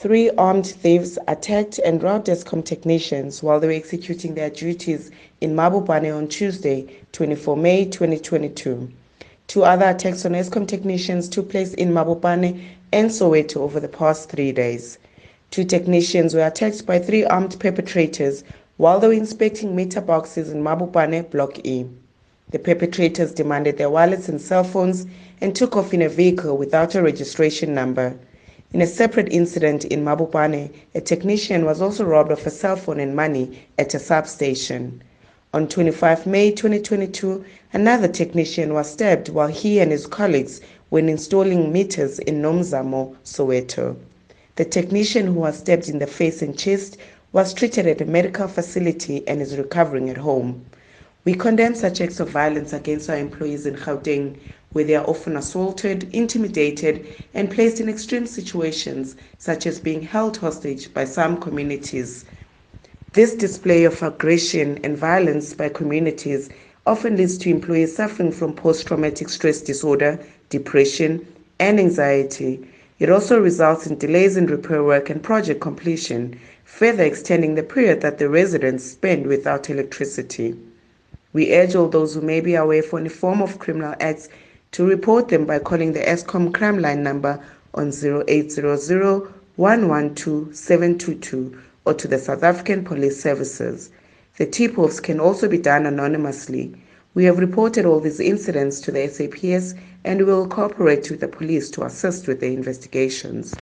Three armed thieves attacked and robbed Eskom technicians while they were executing their duties in Mabopane on Tuesday, 24 May 2022. Two other attacks on Eskom technicians took place in Mabopane and Soweto over the past 3 days. Two technicians were attacked by three armed perpetrators while they were inspecting meter boxes in Mabopane Block E. The perpetrators demanded their wallets and cell phones and took off in a vehicle without a registration number. In a separate incident in Mabopane, a technician was also robbed of a cell phone and money at a substation. On 25 May 2022, another technician was stabbed while he and his colleagues were installing meters in Nomzamo, Soweto. The technician who was stabbed in the face and chest was treated at a medical facility and is recovering at home. We condemn such acts of violence against our employees in Gauteng, where they are often assaulted, intimidated, and placed in extreme situations, such as being held hostage by some communities. This display of aggression and violence by communities often leads to employees suffering from post-traumatic stress disorder, depression, and anxiety. It also results in delays in repair work and project completion, further extending the period that the residents spend without electricity. We urge all those who may be aware for any form of criminal acts to report them by calling the Eskom crime line number on 0800 112 722 or to the South African Police Services. The tip-offs can also be done anonymously. We have reported all these incidents to the SAPS and we will cooperate with the police to assist with the investigations.